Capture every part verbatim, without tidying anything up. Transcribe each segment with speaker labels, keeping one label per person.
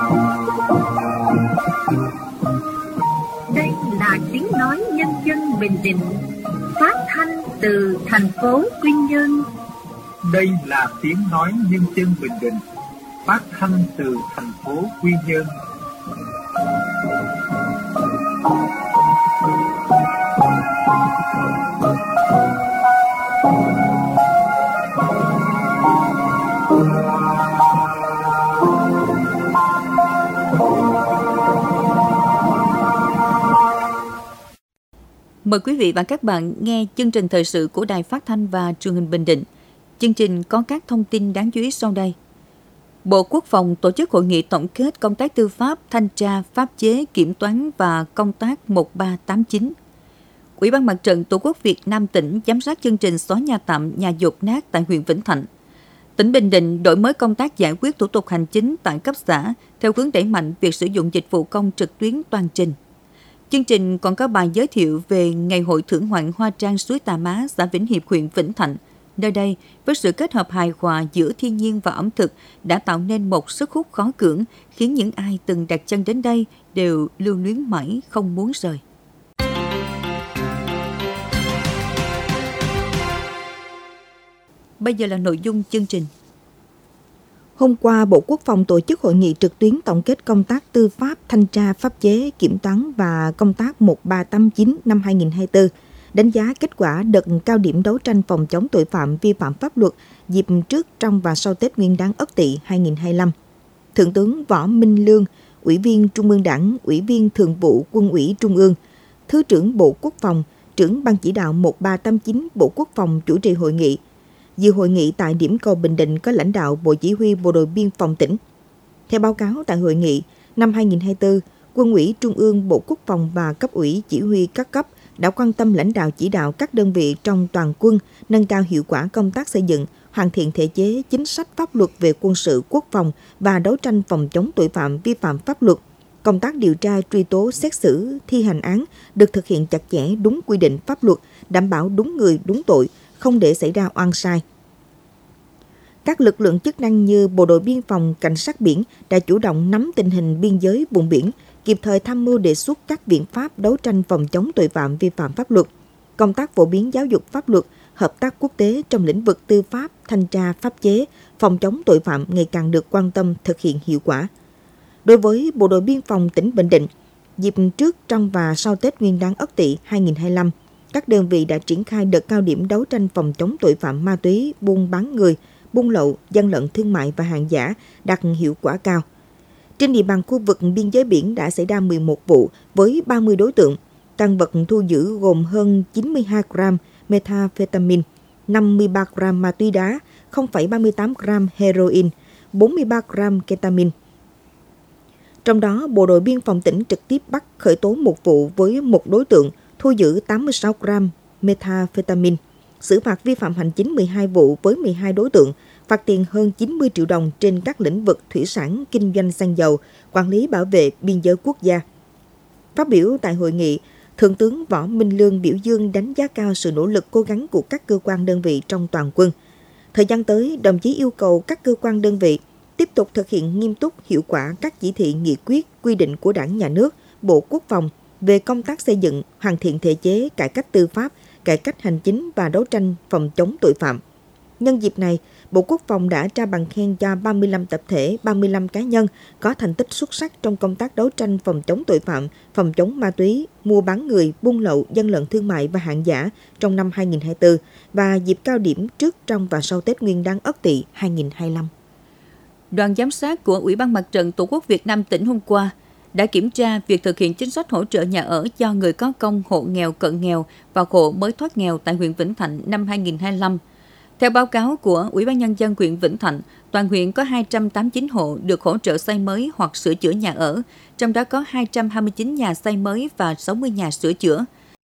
Speaker 1: Đây là tiếng nói nhân dân Bình Định, phát thanh từ thành phố Quy Nhơn.
Speaker 2: Đây là tiếng nói nhân dân Bình Định, phát thanh từ thành phố Quy Nhơn.
Speaker 3: Mời quý vị và các bạn nghe chương trình thời sự của Đài Phát thanh và Truyền hình Bình Định. Chương trình có các thông tin đáng chú ý sau đây. Bộ Quốc phòng tổ chức hội nghị tổng kết công tác tư pháp, thanh tra, pháp chế, kiểm toán và công tác một ba tám chín. Ủy ban Mặt trận Tổ quốc Việt Nam tỉnh giám sát chương trình xóa nhà tạm, nhà dột nát tại huyện Vĩnh Thạnh. Tỉnh Bình Định đổi mới công tác giải quyết thủ tục hành chính tại cấp xã theo hướng đẩy mạnh việc sử dụng dịch vụ công trực tuyến toàn trình. Chương trình còn có bài giới thiệu về Ngày hội thưởng ngoạn hoa trang suối Tà Má, xã Vĩnh Hiệp, huyện Vĩnh Thạnh. Nơi đây, với sự kết hợp hài hòa giữa thiên nhiên và ẩm thực, đã tạo nên một sức hút khó cưỡng, khiến những ai từng đặt chân đến đây đều lưu luyến mãi không muốn rời. Bây giờ là nội dung chương trình.
Speaker 4: Hôm qua, Bộ Quốc phòng tổ chức hội nghị trực tuyến tổng kết công tác tư pháp, thanh tra, pháp chế, kiểm toán và công tác một ba tám chín năm hai nghìn không trăm hai mươi tư, đánh giá kết quả đợt cao điểm đấu tranh phòng chống tội phạm vi phạm pháp luật dịp trước, trong và sau Tết Nguyên đán Ất Tỵ hai nghìn không trăm hai mươi lăm. Thượng tướng Võ Minh Lương, Ủy viên Trung ương Đảng, Ủy viên Thường vụ Quân ủy Trung ương, Thứ trưởng Bộ Quốc phòng, trưởng Ban chỉ đạo một ba tám chín Bộ Quốc phòng chủ trì hội nghị. Dự hội nghị tại điểm cầu Bình Định có lãnh đạo Bộ Chỉ huy Bộ đội Biên phòng tỉnh. Theo báo cáo tại hội nghị, năm hai nghìn không trăm hai mươi tư, Quân ủy Trung ương, Bộ Quốc phòng và cấp ủy chỉ huy các cấp đã quan tâm lãnh đạo chỉ đạo các đơn vị trong toàn quân nâng cao hiệu quả công tác xây dựng, hoàn thiện thể chế, chính sách pháp luật về quân sự quốc phòng và đấu tranh phòng chống tội phạm vi phạm pháp luật. Công tác điều tra, truy tố, xét xử, thi hành án được thực hiện chặt chẽ đúng quy định pháp luật, đảm bảo đúng người, đúng tội, không để xảy ra oan sai. Các lực lượng chức năng như Bộ đội Biên phòng, Cảnh sát biển đã chủ động nắm tình hình biên giới vùng biển, kịp thời tham mưu đề xuất các biện pháp đấu tranh phòng chống tội phạm vi phạm pháp luật. Công tác phổ biến giáo dục pháp luật, hợp tác quốc tế trong lĩnh vực tư pháp, thanh tra, pháp chế, phòng chống tội phạm ngày càng được quan tâm thực hiện hiệu quả. Đối với Bộ đội Biên phòng tỉnh Bình Định, dịp trước, trong và sau Tết Nguyên đán Ất Tỵ hai nghìn không trăm hai mươi lăm, các đơn vị đã triển khai đợt cao điểm đấu tranh phòng chống tội phạm ma túy, buôn bán người, buôn lậu, gian lận thương mại và hàng giả đạt hiệu quả cao. Trên địa bàn khu vực biên giới biển đã xảy ra mười một vụ với ba mươi đối tượng. Tang vật thu giữ gồm hơn chín mươi hai gram methamphetamine, năm mươi ba gram ma túy đá, không phẩy ba mươi tám gram heroin, bốn mươi ba gram ketamine. Trong đó, Bộ đội Biên phòng tỉnh trực tiếp bắt khởi tố một vụ với một đối tượng, thu giữ tám mươi sáu gram methamphetamine, xử phạt vi phạm hành chính mười hai vụ với mười hai đối tượng, phạt tiền hơn chín mươi triệu đồng trên các lĩnh vực thủy sản, kinh doanh xăng dầu, quản lý bảo vệ biên giới quốc gia. Phát biểu tại hội nghị, Thượng tướng Võ Minh Lương biểu dương đánh giá cao sự nỗ lực cố gắng của các cơ quan đơn vị trong toàn quân. Thời gian tới, đồng chí yêu cầu các cơ quan đơn vị tiếp tục thực hiện nghiêm túc, hiệu quả các chỉ thị, nghị quyết, quy định của Đảng, Nhà nước, Bộ Quốc phòng về công tác xây dựng, hoàn thiện thể chế, cải cách tư pháp, cải cách hành chính và đấu tranh phòng chống tội phạm. Nhân dịp này, Bộ Quốc phòng đã trao bằng khen cho ba mươi lăm tập thể, ba mươi lăm cá nhân có thành tích xuất sắc trong công tác đấu tranh phòng chống tội phạm, phòng chống ma túy, mua bán người, buôn lậu, gian lận thương mại và hàng giả trong năm hai nghìn không trăm hai mươi tư và dịp cao điểm trước, trong và sau Tết Nguyên đán Ất Tỵ hai nghìn không trăm hai mươi lăm.
Speaker 3: Đoàn giám sát của Ủy ban Mặt trận Tổ quốc Việt Nam tỉnh hôm qua đã kiểm tra việc thực hiện chính sách hỗ trợ nhà ở cho người có công, hộ nghèo, cận nghèo và hộ mới thoát nghèo tại huyện Vĩnh Thạnh năm hai nghìn không trăm hai mươi lăm. Theo báo cáo của Ủy ban Nhân dân huyện Vĩnh Thạnh, toàn huyện có hai trăm tám mươi chín hộ được hỗ trợ xây mới hoặc sửa chữa nhà ở, trong đó có hai trăm hai mươi chín nhà xây mới và sáu mươi nhà sửa chữa.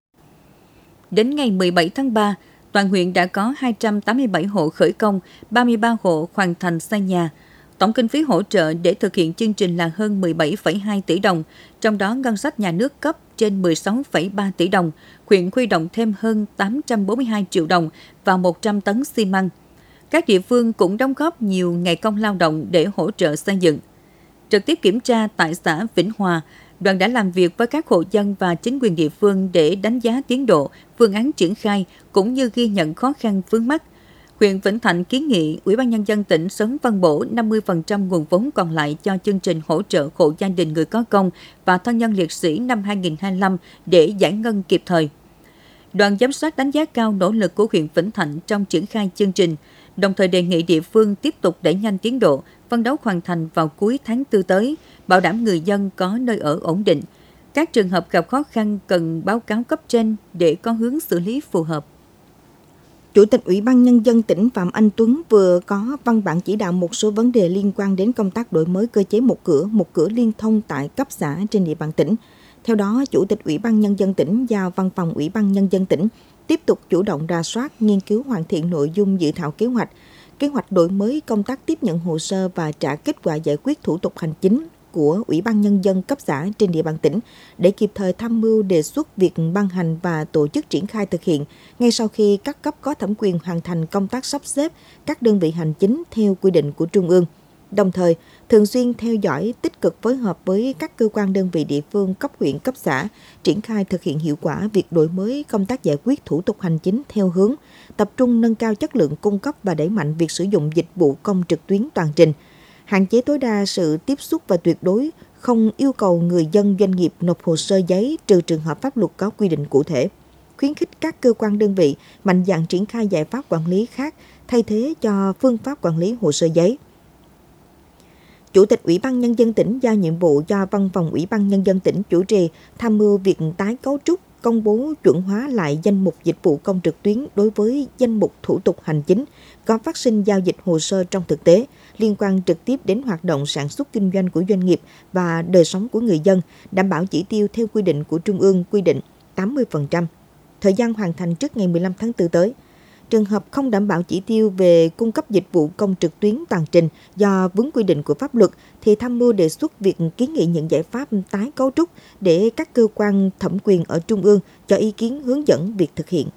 Speaker 3: Đến ngày mười bảy tháng ba, toàn huyện đã có hai trăm tám mươi bảy hộ khởi công, ba mươi ba hộ hoàn thành xây nhà. Tổng kinh phí hỗ trợ để thực hiện chương trình là hơn mười bảy phẩy hai tỷ đồng, trong đó ngân sách nhà nước cấp trên mười sáu phẩy ba tỷ đồng, huyện huy động thêm hơn tám trăm bốn mươi hai triệu đồng và một trăm tấn xi măng. Các địa phương cũng đóng góp nhiều ngày công lao động để hỗ trợ xây dựng. Trực tiếp kiểm tra tại xã Vĩnh Hòa, đoàn đã làm việc với các hộ dân và chính quyền địa phương để đánh giá tiến độ, phương án triển khai cũng như ghi nhận khó khăn vướng mắc. Huyện Vĩnh Thạnh kiến nghị Ủy ban Nhân dân tỉnh sớm phân bổ năm mươi phần trăm nguồn vốn còn lại cho chương trình hỗ trợ hộ gia đình người có công và thân nhân liệt sĩ năm hai nghìn không trăm hai mươi lăm để giải ngân kịp thời. Đoàn giám sát đánh giá cao nỗ lực của huyện Vĩnh Thạnh trong triển khai chương trình, đồng thời đề nghị địa phương tiếp tục đẩy nhanh tiến độ, phấn đấu hoàn thành vào cuối tháng tư tới, bảo đảm người dân có nơi ở ổn định. Các trường hợp gặp khó khăn cần báo cáo cấp trên để có hướng xử lý phù hợp.
Speaker 4: Chủ tịch Ủy ban Nhân dân tỉnh Phạm Anh Tuấn vừa có văn bản chỉ đạo một số vấn đề liên quan đến công tác đổi mới cơ chế một cửa, một cửa liên thông tại cấp xã trên địa bàn tỉnh. Theo đó, Chủ tịch Ủy ban Nhân dân tỉnh giao Văn phòng Ủy ban Nhân dân tỉnh tiếp tục chủ động rà soát, nghiên cứu hoàn thiện nội dung dự thảo kế hoạch, kế hoạch đổi mới công tác tiếp nhận hồ sơ và trả kết quả giải quyết thủ tục hành chính của Ủy ban Nhân dân cấp xã trên địa bàn tỉnh để kịp thời tham mưu đề xuất việc ban hành và tổ chức triển khai thực hiện ngay sau khi các cấp có thẩm quyền hoàn thành công tác sắp xếp các đơn vị hành chính theo quy định của Trung ương. Đồng thời, thường xuyên theo dõi, tích cực phối hợp với các cơ quan đơn vị địa phương cấp huyện, cấp xã, triển khai thực hiện hiệu quả việc đổi mới công tác giải quyết thủ tục hành chính theo hướng tập trung nâng cao chất lượng cung cấp và đẩy mạnh việc sử dụng dịch vụ công trực tuyến toàn trình, hạn chế tối đa sự tiếp xúc và tuyệt đối không yêu cầu người dân doanh nghiệp nộp hồ sơ giấy trừ trường hợp pháp luật có quy định cụ thể, khuyến khích các cơ quan đơn vị mạnh dạn triển khai giải pháp quản lý khác thay thế cho phương pháp quản lý hồ sơ giấy. Chủ tịch Ủy ban Nhân dân tỉnh giao nhiệm vụ cho Văn phòng Ủy ban Nhân dân tỉnh chủ trì tham mưu việc tái cấu trúc, công bố chuẩn hóa lại danh mục dịch vụ công trực tuyến đối với danh mục thủ tục hành chính có phát sinh giao dịch hồ sơ trong thực tế, liên quan trực tiếp đến hoạt động sản xuất kinh doanh của doanh nghiệp và đời sống của người dân, đảm bảo chỉ tiêu theo quy định của Trung ương quy định tám mươi phần trăm. Thời gian hoàn thành trước ngày mười lăm tháng tư tới. Trường hợp không đảm bảo chỉ tiêu về cung cấp dịch vụ công trực tuyến toàn trình do vướng quy định của pháp luật thì tham mưu đề xuất việc kiến nghị những giải pháp tái cấu trúc để các cơ quan thẩm quyền ở Trung ương cho ý kiến hướng dẫn việc thực hiện.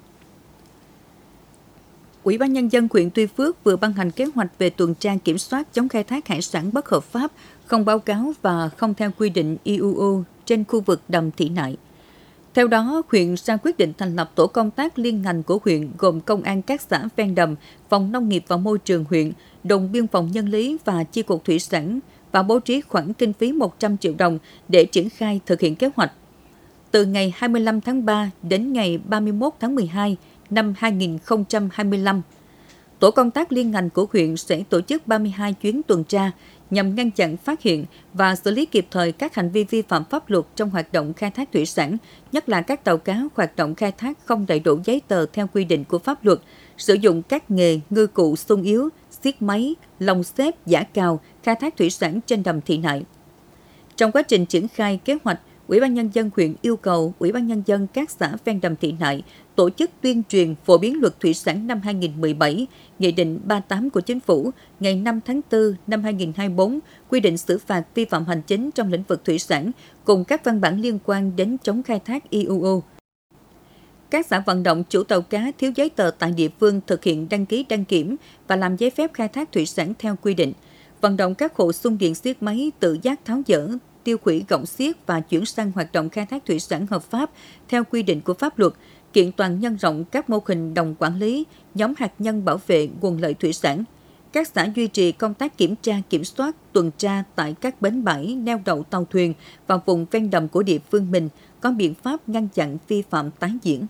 Speaker 3: Ủy ban Nhân dân huyện Tuy Phước vừa ban hành kế hoạch về tuần tra kiểm soát chống khai thác hải sản bất hợp pháp, không báo cáo và không theo quy định i u u trên khu vực đầm Thị Nại. Theo đó, huyện ra quyết định thành lập tổ công tác liên ngành của huyện gồm công an các xã ven đầm, phòng nông nghiệp và môi trường huyện, đồn biên phòng nhân lý và chi cục thủy sản và bố trí khoản kinh phí một trăm triệu đồng để triển khai thực hiện kế hoạch. Từ ngày hai mươi lăm tháng ba đến ngày ba mươi mốt tháng mười hai năm hai nghìn không trăm hai mươi lăm, tổ công tác liên ngành của huyện sẽ tổ chức ba mươi hai chuyến tuần tra nhằm ngăn chặn, phát hiện và xử lý kịp thời các hành vi vi phạm pháp luật trong hoạt động khai thác thủy sản, nhất là các tàu cá hoạt động khai thác không đầy đủ giấy tờ theo quy định của pháp luật, sử dụng các nghề ngư cụ xung yếu, xiết máy, lồng xếp, giã cào, khai thác thủy sản trên đầm Thị Nại. Trong quá trình triển khai kế hoạch, Ủy ban Nhân dân huyện yêu cầu Ủy ban Nhân dân các xã ven đầm Thị Nại tổ chức tuyên truyền phổ biến luật thủy sản năm hai nghìn không trăm mười bảy, Nghị định ba mươi tám của Chính phủ ngày năm tháng tư năm hai nghìn không trăm hai mươi bốn, quy định xử phạt vi phạm hành chính trong lĩnh vực thủy sản cùng các văn bản liên quan đến chống khai thác i u u. Các xã vận động chủ tàu cá thiếu giấy tờ tại địa phương thực hiện đăng ký đăng kiểm và làm giấy phép khai thác thủy sản theo quy định. Vận động các hộ xung điện xiết máy tự giác tháo dỡ, tiêu hủy gọng xiết và chuyển sang hoạt động khai thác thủy sản hợp pháp theo quy định của pháp luật, kiện toàn nhân rộng các mô hình đồng quản lý, nhóm hạt nhân bảo vệ nguồn lợi thủy sản. Các xã duy trì công tác kiểm tra, kiểm soát, tuần tra tại các bến bãi, neo đậu tàu thuyền và vùng ven đầm của địa phương mình, có biện pháp ngăn chặn vi phạm tái diễn.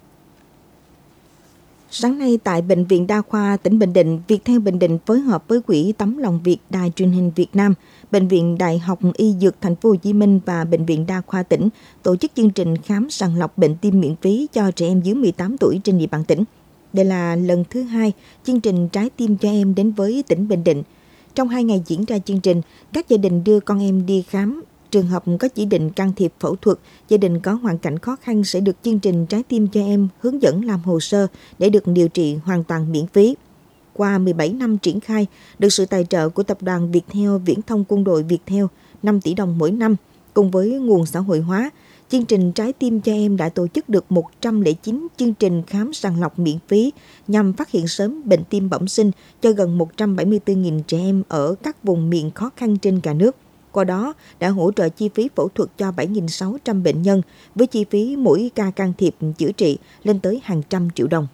Speaker 4: Sáng nay tại Bệnh viện Đa khoa tỉnh Bình Định, Viettel Bình Định phối hợp với Quỹ Tấm lòng Việt Đài Truyền hình Việt Nam, Bệnh viện Đại học Y Dược Thành phố Hồ Chí Minh và Bệnh viện Đa khoa tỉnh tổ chức chương trình khám sàng lọc bệnh tim miễn phí cho trẻ em dưới mười tám tuổi trên địa bàn tỉnh. Đây là lần thứ hai chương trình Trái tim cho em đến với tỉnh Bình Định. Trong hai ngày diễn ra chương trình, các gia đình đưa con em đi khám. Trường hợp có chỉ định can thiệp phẫu thuật, gia đình có hoàn cảnh khó khăn sẽ được chương trình Trái tim cho em hướng dẫn làm hồ sơ để được điều trị hoàn toàn miễn phí. Qua mười bảy năm triển khai, được sự tài trợ của Tập đoàn Viettel Viễn thông Quân đội Viettel năm tỷ đồng mỗi năm, cùng với nguồn xã hội hóa, chương trình Trái tim cho em đã tổ chức được một trăm lẻ chín chương trình khám sàng lọc miễn phí nhằm phát hiện sớm bệnh tim bẩm sinh cho gần một trăm bảy mươi tư nghìn trẻ em ở các vùng miền khó khăn trên cả nước. qua đó đã hỗ trợ chi phí phẫu thuật cho bảy nghìn sáu trăm bệnh nhân, với chi phí mỗi ca can thiệp chữa trị lên tới hàng trăm triệu đồng.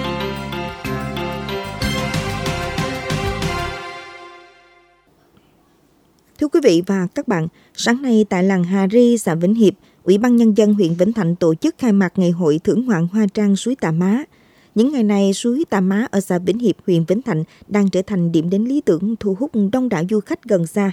Speaker 4: Thưa quý vị và các bạn, sáng nay tại làng Hà Ri, xã Vĩnh Hiệp, Ủy ban Nhân dân huyện Vĩnh Thạnh tổ chức khai mạc Ngày hội thưởng ngoạn hoa trang suối Tà Má. Những ngày này, suối Tà Má ở xã Vĩnh Hiệp, huyện Vĩnh Thạnh đang trở thành điểm đến lý tưởng thu hút đông đảo du khách gần xa.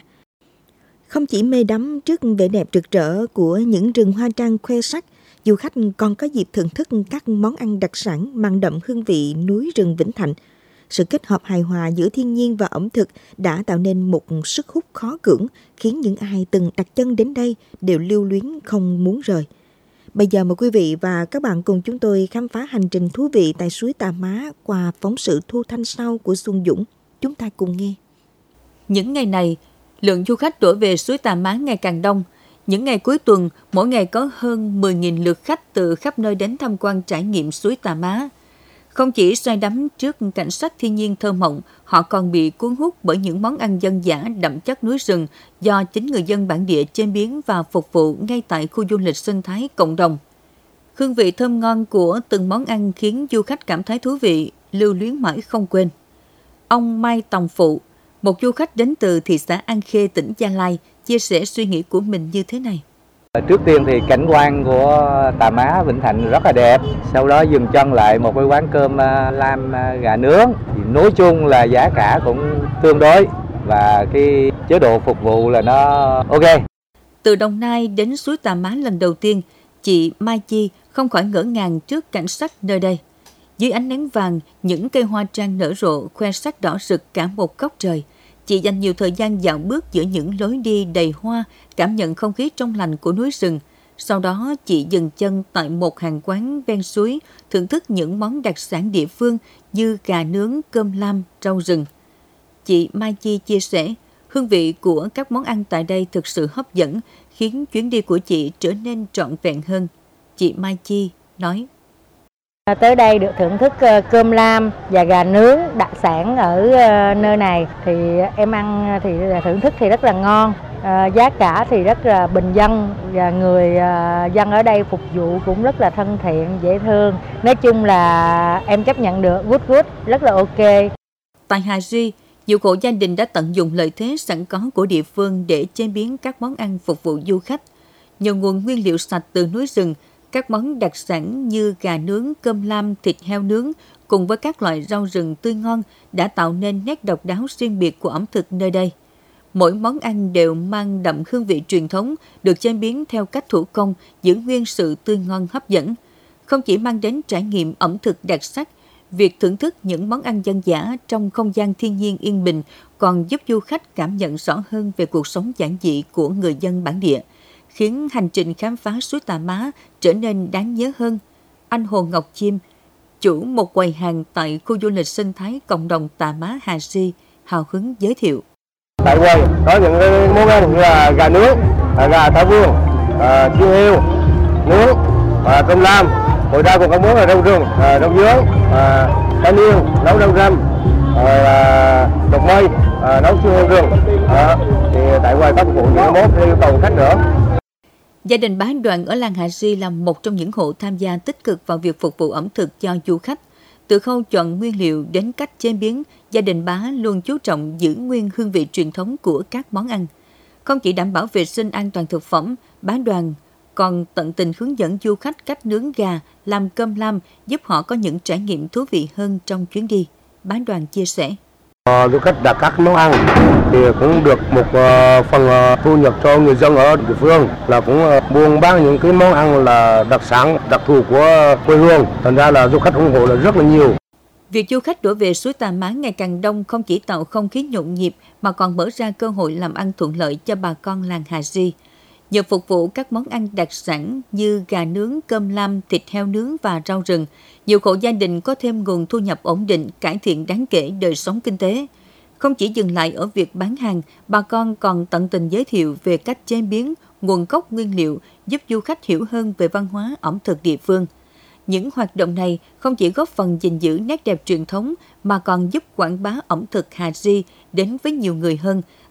Speaker 4: Không chỉ mê đắm trước vẻ đẹp rực rỡ của những rừng hoa trang khoe sắc, du khách còn có dịp thưởng thức các món ăn đặc sản mang đậm hương vị núi rừng Vĩnh Thạnh. Sự kết hợp hài hòa giữa thiên nhiên và ẩm thực đã tạo nên một sức hút khó cưỡng, khiến những ai từng đặt chân đến đây đều lưu luyến không muốn rời. Bây giờ mời quý vị và các bạn cùng chúng tôi khám phá hành trình thú vị tại suối Tà Má qua phóng sự thu thanh sau của Xuân Dũng. Chúng ta cùng nghe.
Speaker 3: Những ngày này, lượng du khách đổ về suối Tà Má ngày càng đông. Những ngày cuối tuần, mỗi ngày có hơn mười nghìn lượt khách từ khắp nơi đến tham quan trải nghiệm suối Tà Má. Không chỉ say đắm trước cảnh sắc thiên nhiên thơ mộng, họ còn bị cuốn hút bởi những món ăn dân dã đậm chất núi rừng do chính người dân bản địa chế biến và phục vụ ngay tại khu du lịch sinh thái cộng đồng. Hương vị thơm ngon của từng món ăn khiến du khách cảm thấy thú vị, lưu luyến mãi không quên. Ông Mai Tòng Phụ, một du khách đến từ thị xã An Khê, tỉnh Gia Lai, chia sẻ suy nghĩ của mình như thế này.
Speaker 5: Trước tiên thì cảnh quan của Tà Má Vĩnh Thạnh rất là đẹp. Sau đó dừng chân lại một cái quán cơm lam gà nướng. Thì nói chung là giá cả cũng tương đối và cái chế độ phục vụ là nó ok.
Speaker 3: Từ Đồng Nai đến suối Tà Má lần đầu tiên, chị Mai Chi không khỏi ngỡ ngàng trước cảnh sắc nơi đây. Dưới ánh nắng vàng, những cây hoa trang nở rộ khoe sắc đỏ rực cả một góc trời. Chị dành nhiều thời gian dạo bước giữa những lối đi đầy hoa, cảm nhận không khí trong lành của núi rừng. Sau đó, chị dừng chân tại một hàng quán ven suối, thưởng thức những món đặc sản địa phương như gà nướng, cơm lam, rau rừng. Chị Mai Chi chia sẻ, hương vị của các món ăn tại đây thực sự hấp dẫn, khiến chuyến đi của chị trở nên trọn vẹn hơn. Chị Mai Chi nói.
Speaker 6: Tới đây được thưởng thức cơm lam và gà nướng đặc sản ở nơi này thì em ăn thì thưởng thức thì rất là ngon, à, giá cả thì rất là bình dân và người à, dân ở đây phục vụ cũng rất là thân thiện, dễ thương. Nói chung là em chấp nhận được, good good, rất là ok.
Speaker 3: Tại Hà Ri, nhiều hộ gia đình đã tận dụng lợi thế sẵn có của địa phương để chế biến các món ăn phục vụ du khách. Nhờ nguồn nguyên liệu sạch từ núi rừng, các món đặc sản như gà nướng, cơm lam, thịt heo nướng cùng với các loại rau rừng tươi ngon đã tạo nên nét độc đáo riêng biệt của ẩm thực nơi đây. Mỗi món ăn đều mang đậm hương vị truyền thống, được chế biến theo cách thủ công, giữ nguyên sự tươi ngon hấp dẫn. Không chỉ mang đến trải nghiệm ẩm thực đặc sắc, việc thưởng thức những món ăn dân dã trong không gian thiên nhiên yên bình còn giúp du khách cảm nhận rõ hơn về cuộc sống giản dị của người dân bản địa, khiến hành trình khám phá suối Tà Má trở nên đáng nhớ hơn. Anh Hồ Ngọc Chim, chủ một quầy hàng tại khu du lịch sinh thái cộng đồng Tà Má Hà Ri, hào hứng giới thiệu.
Speaker 7: Tại quầy có những món ăn như là gà nướng, gà thả vườn, chiên heo nướng, cơm lam. Ngoài ra còn có món là rau rừng, rau dứa, cá niên, nấu rau răm, độc mây, nấu chiên heo rừng. Thì tại quầy có phục vụ những món theo yêu cầu khách nữa.
Speaker 3: Gia đình bà Đoàn ở làng Hà Ri là một trong những hộ tham gia tích cực vào việc phục vụ ẩm thực cho du khách. Từ khâu chọn nguyên liệu đến cách chế biến, gia đình bà luôn chú trọng giữ nguyên hương vị truyền thống của các món ăn. Không chỉ đảm bảo vệ sinh an toàn thực phẩm, bà Đoàn còn tận tình hướng dẫn du khách cách nướng gà, làm cơm lam, giúp họ có những trải nghiệm thú vị hơn trong chuyến đi. Bà Đoàn chia sẻ.
Speaker 7: Du khách đặt các món ăn thì cũng được một phần thu nhập cho người dân ở địa phương, là cũng buôn bán những cái món ăn là đặc sản đặc thù của quê hương, thành ra là du khách ủng hộ là rất là nhiều.
Speaker 3: Việc du khách đổ về suối Tà Má ngày càng đông không chỉ tạo không khí nhộn nhịp mà còn mở ra cơ hội làm ăn thuận lợi cho bà con làng Hà Ri. Nhờ phục vụ các món ăn đặc sản như gà nướng, cơm lam, thịt heo nướng và rau rừng, nhiều hộ gia đình có thêm nguồn thu nhập ổn định, cải thiện đáng kể đời sống kinh tế. Không chỉ dừng lại ở việc bán hàng, bà con còn tận tình giới thiệu về cách chế biến, nguồn gốc nguyên liệu, giúp du khách hiểu hơn về văn hóa ẩm thực địa phương. Những hoạt động này không chỉ góp phần gìn giữ nét đẹp truyền thống mà còn giúp quảng bá ẩm thực Hà Ri đến với nhiều người hơn,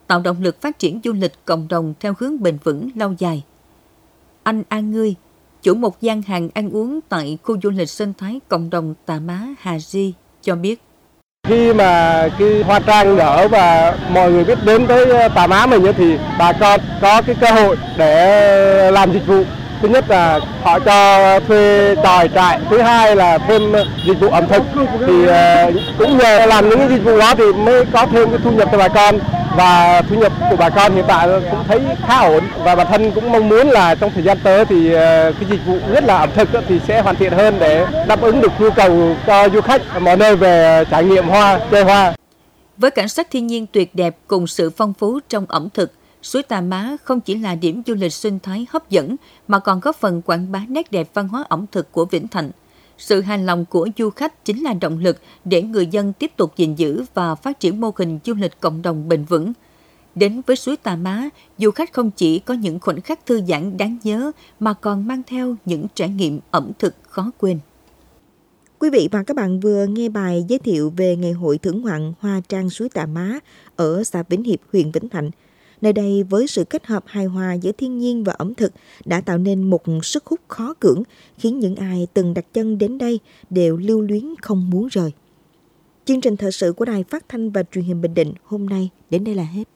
Speaker 3: tạo động lực phát triển du lịch cộng đồng theo hướng bền vững lâu dài. Anh An Ngươi, chủ một gian hàng ăn uống tại khu du lịch sinh thái cộng đồng Tà Má Hà Ri cho biết.
Speaker 7: Khi mà cái hoa trang nở và mọi người biết đến tới Tà Má mình thì bà con có cái cơ hội để làm dịch vụ. Thứ nhất là họ cho thuê tròi trại, thứ hai là thêm dịch vụ ẩm thực. Thì cũng nhờ làm những cái dịch vụ đó thì mới có thêm cái thu nhập cho bà con. Và thu nhập của bà con hiện tại cũng thấy khá ổn. Và bản thân cũng mong muốn là trong thời gian tới thì cái dịch vụ nhất là ẩm thực thì sẽ hoàn thiện hơn để đáp ứng được nhu cầu cho du khách mọi nơi về trải nghiệm hoa, chơi hoa.
Speaker 3: Với cảnh sắc thiên nhiên tuyệt đẹp cùng sự phong phú trong ẩm thực, suối Tà Má không chỉ là điểm du lịch sinh thái hấp dẫn mà còn góp phần quảng bá nét đẹp văn hóa ẩm thực của Vĩnh Thạnh. Sự hài lòng của du khách chính là động lực để người dân tiếp tục gìn giữ và phát triển mô hình du lịch cộng đồng bền vững. Đến với suối Tà Má, du khách không chỉ có những khoảnh khắc thư giãn đáng nhớ mà còn mang theo những trải nghiệm ẩm thực khó quên.
Speaker 4: Quý vị và các bạn vừa nghe bài giới thiệu về ngày hội thưởng ngoạn hoa trang suối Tà Má ở xã Vĩnh Hiệp, huyện Vĩnh Thạnh. Nơi đây với sự kết hợp hài hòa giữa thiên nhiên và ẩm thực đã tạo nên một sức hút khó cưỡng, khiến những ai từng đặt chân đến đây đều lưu luyến không muốn rời. Chương trình thời sự của Đài Phát thanh và Truyền hình Bình Định hôm nay đến đây là hết.